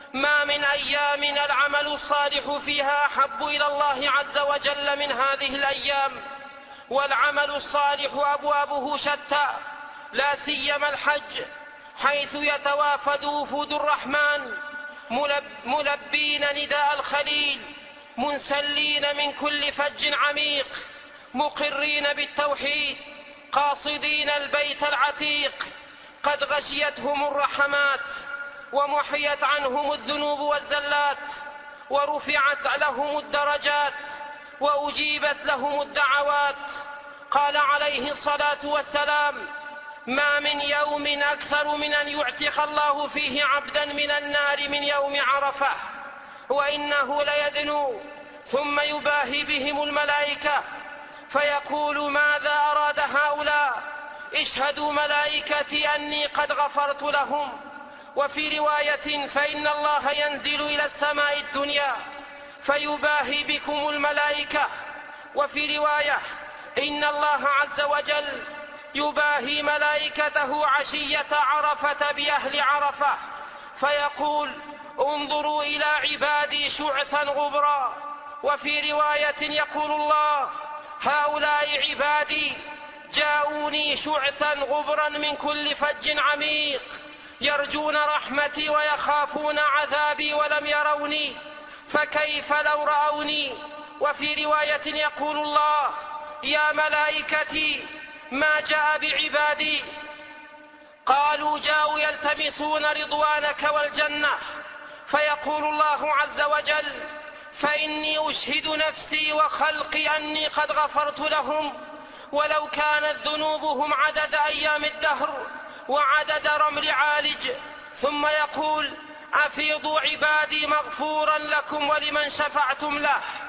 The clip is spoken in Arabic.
ما من أيام العمل الصالح فيها أحب إلى الله عز وجل من هذه الأيام، والعمل الصالح أبوابه شتى، لا سيما الحج، حيث يتوافد وفود الرحمن ملبين نداء الخليل، منسلين من كل فج عميق، مقرين بالتوحيد، قاصدين البيت العتيق، قد غشيتهم الرحمات، ومحيت عنهم الذنوب والزلات، ورفعت لهم الدرجات، وأجيبت لهم الدعوات. قال عليه الصلاة والسلام: ما من يوم أكثر من أن يعتق الله فيه عبدا من النار من يوم عرفة، وإنه ليدنو ثم يباهي بهم الملائكة فيقول: ماذا أراد هؤلاء؟ اشهدوا ملائكتي أني قد غفرت لهم. وفي رواية: فإن الله ينزل إلى السماء الدنيا فيباهي بكم الملائكة. وفي رواية: إن الله عز وجل يباهي ملائكته عشية عرفة بأهل عرفة فيقول: انظروا إلى عبادي شعثا غبرا. وفي رواية يقول الله: هؤلاء عبادي جاءوني شعثا غبرا من كل فج عميق، يرجون رحمتي ويخافون عذابي ولم يروني، فكيف لو رأوني؟ وفي رواية يقول الله: يا ملائكتي ما جاء بعبادي؟ قالوا: جاءوا يلتمسون رضوانك والجنة. فيقول الله عز وجل: فإني أشهد نفسي وخلقي أني قد غفرت لهم، ولو كانت ذنوبهم عدد أيام الدهر وعدد رمل عالج. ثم يقول: أفيضوا عبادي مغفورا لكم ولمن شفعتم له.